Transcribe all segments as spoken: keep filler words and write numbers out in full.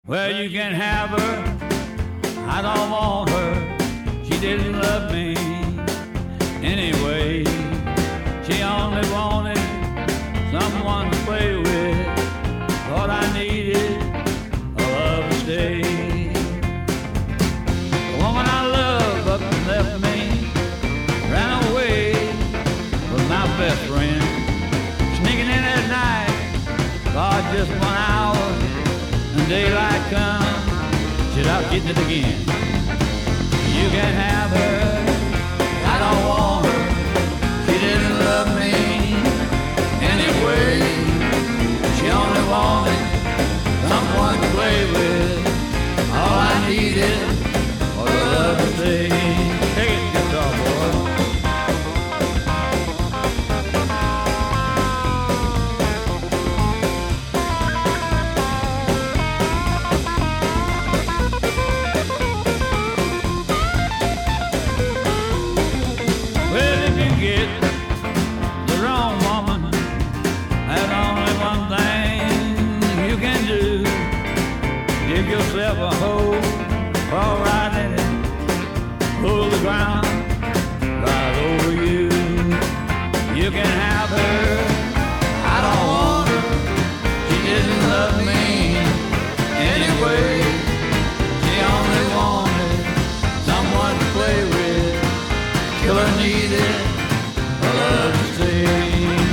Well, you can have her, I don't want her. She didn't love me anyway. She only wanted someone to play with. Thought I needed a love to stay. The woman I love up and left me, ran away with my best friend. Sneaking in at night, God, just one hour, and daylight comes, she's out getting it again. You can have her, I don't want her. She didn't love me anyway. She only wanted someone to play with. All I needed was a love to say. Take it, guitar boy. Well, if you get the wrong woman, there's only one thing you can do. Give yourself a hole, fall right in it, pull the ground right over you. You can have her, I don't want her. She didn't love me anyway. She only wanted someone to play with. Killer needed a love to say.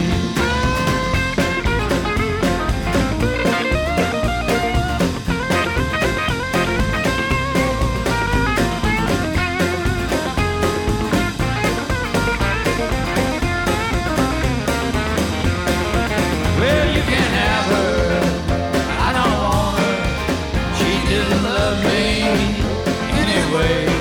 Well, you can have her, I don't want her. She didn't love me anyway.